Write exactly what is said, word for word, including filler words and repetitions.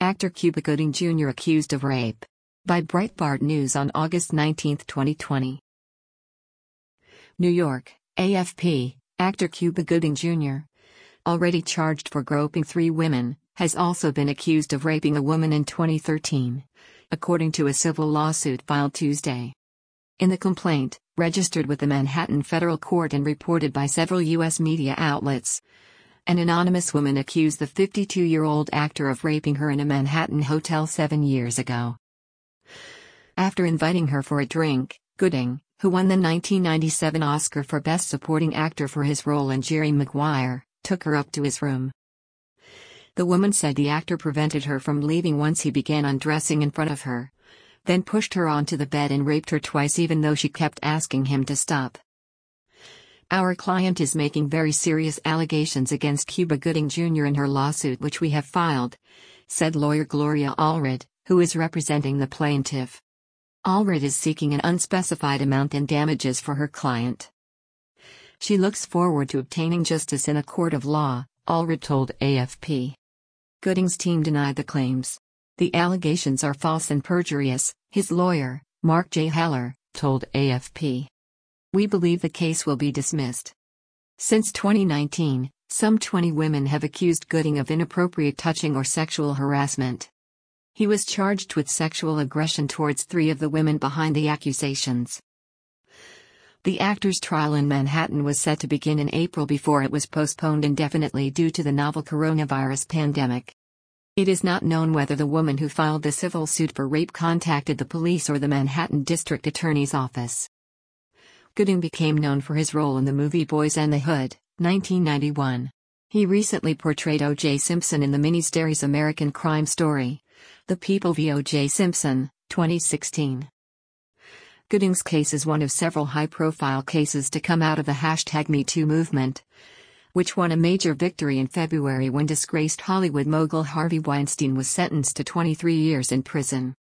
Actor Cuba Gooding Junior accused of rape. By Breitbart News on August nineteenth, twenty twenty. New York, A F P, actor Cuba Gooding Junior, already charged for groping three women, has also been accused of raping a woman in twenty thirteen, according to a civil lawsuit filed Tuesday. In the complaint, registered with the Manhattan Federal Court and reported by several U S media outlets, an anonymous woman accused the fifty-two-year-old actor of raping her in a Manhattan hotel seven years ago. After inviting her for a drink, Gooding, who won the nineteen ninety-seven Oscar for Best Supporting Actor for his role in Jerry Maguire, took her up to his room. The woman said the actor prevented her from leaving once he began undressing in front of her, then pushed her onto the bed and raped her twice even though she kept asking him to stop. Our client is making very serious allegations against Cuba Gooding Junior in her lawsuit which we have filed, said lawyer Gloria Allred, who is representing the plaintiff. Allred is seeking an unspecified amount in damages for her client. She looks forward to obtaining justice in a court of law, Allred told A F P. Gooding's team denied the claims. The allegations are false and perjurious, his lawyer, Mark J. Heller, told A F P. We believe the case will be dismissed. Since twenty nineteen, some twenty women have accused Gooding of inappropriate touching or sexual harassment. He was charged with sexual aggression towards three of the women behind the accusations. The actor's trial in Manhattan was set to begin in April before it was postponed indefinitely due to the novel coronavirus pandemic. It is not known whether the woman who filed the civil suit for rape contacted the police or the Manhattan District Attorney's Office. Gooding became known for his role in the movie Boys and the Hood, nineteen ninety-one. He recently portrayed O J Simpson in the miniseries American Crime Story, The People v. O J Simpson, twenty sixteen. Gooding's case is one of several high-profile cases to come out of the hashtag Me Too movement, which won a major victory in February when disgraced Hollywood mogul Harvey Weinstein was sentenced to twenty-three years in prison.